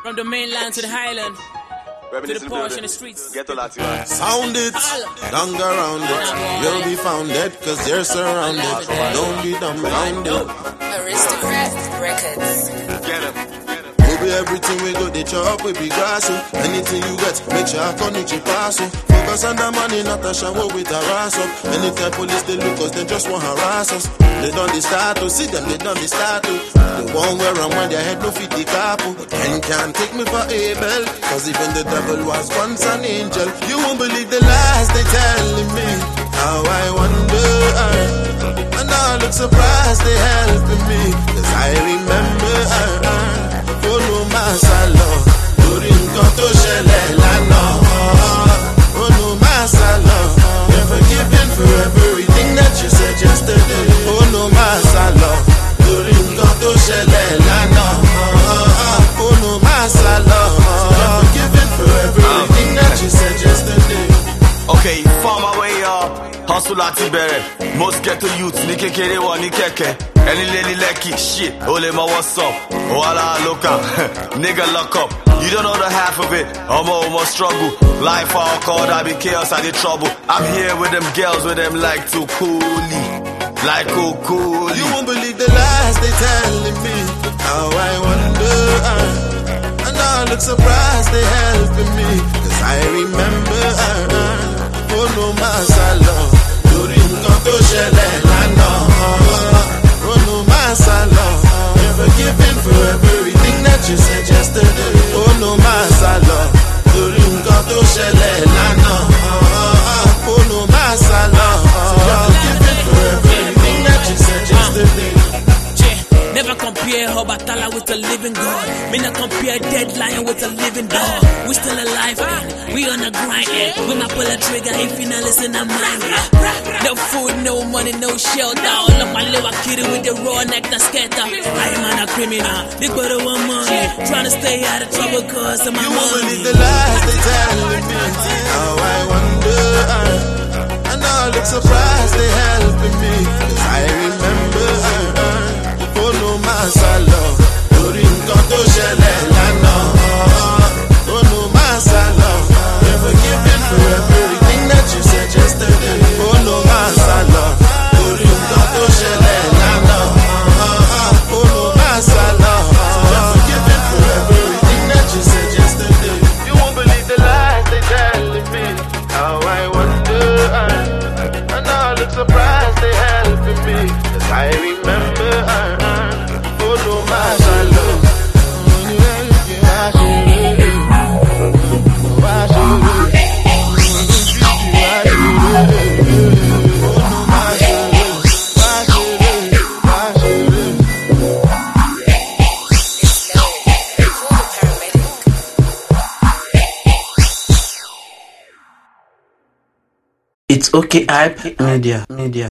From the mainland to the highland, to the Porsche in the streets. Get all that. Sound it, don't go around it. You'll be found dead cause you're surrounded. Don't be dumbfounded. Aristocrat Records. Get him. We be everything we go, they chop, we be grass. Anything you get, make sure I can reach your pass. Focus on the money, not a shower with a ras up. Anytime police they look us, they just want harass us. They done the start to see them, they done the start to. The one where I'm when their head no fit the capo. And can't take me for Abel, cause even the devil was once an angel. You won't believe the lies they telling me. How I wonder, and I look surprised they helping me. Cause I remember, oh no masalo, lórí nǹkan tó ṣẹlẹ̀ lánàá. Oh no masalo, you're forgiven for everything that you said yesterday. Oh no masalo, lórí nǹkan tó ṣẹlẹ̀ lánàá. Oh no masalo, you're forgiven for everything that you said yesterday. Okay, found my way up. Hustle àti bẹ̀rẹ̀. Most ghetto youths ní kékeré wọ̀ ní kẹ̀kẹ́. Ẹni lé ní lẹ́kì, shit, ó lè mọ what's up. Wàhálà local, nigga lock up. You don't know the half of it, ọmọ struggle. Life all called, I be chaos, I be trouble. I'm here with them girls, with them like too coolie. Like cool. You won't believe the lies they telling me. How I wonder, and I look surprised they helping me. Cause I remember, oh no masalo, lórí nǹkan tó ṣẹlẹ̀ lánàá. Oh no masalo, you're forgiven for everything that you said yesterday. Oh no masalo, lórí nǹkan tó ṣẹlẹ̀ lánàá. Oh no masalo, you're forgiven for everything that you said yesterday. Never compare Obatala with a living God. Me not compare dead lion with a living dog. We still alive, we on the grind. When I pull a trigger, if you not listen, I'm mine. No food, no money, no shelter. All of my little kitty with the raw neck that's scatter. I am not a criminal, big brother want money. Trying to stay out of trouble cause of my You won't money. believe the lies they telling me. How I wonder, and I look surprised they helping me. Cause I remember, oh no masalo, lórí nǹkan tó ṣẹlẹ̀ lánàá. Oh no masalo, you're forgiven for everything that you said yesterday. Oh no masalo, lórí nǹkan tó ṣẹlẹ̀ lánàá. Oh no masalo, you're forgiven for everything that you said yesterday. You won't believe the lies they telling me. How I wonder, and I look surprised they helping me. Cause I remember, oh no masalo. It's okay, hype media.